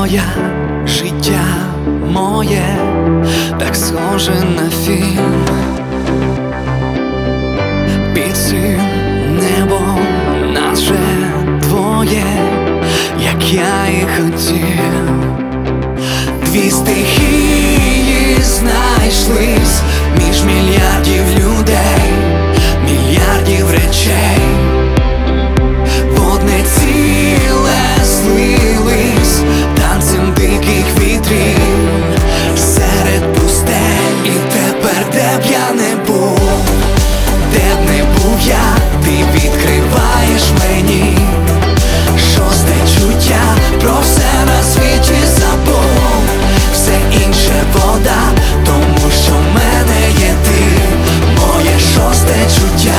твоє життя моє, так схоже на фільм. Під цим небом нас же двоє, як я і хотів. Дві стихії знайшлись між мільярдів людей, мільярдів речей. В одне ціле злились танцем диких вітрів серед пустель. І тепер, де б я не був, де б не був я, ти відкриваєш мені шосте чуття. Про все на світі забув, все інше вода, тому що в мене є ти, моє шосте чуття.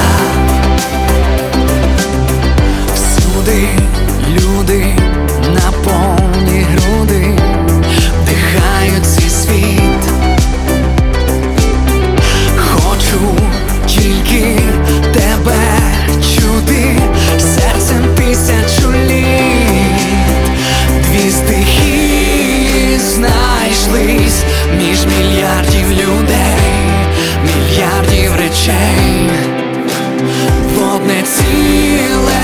Всюди люди на повні груди вдихають цей світ. Хочу тільки тебе чути серцем тисячу літ. Дві стихії знайшлись між мільярдів людей, мільярдів речей. В одне ціле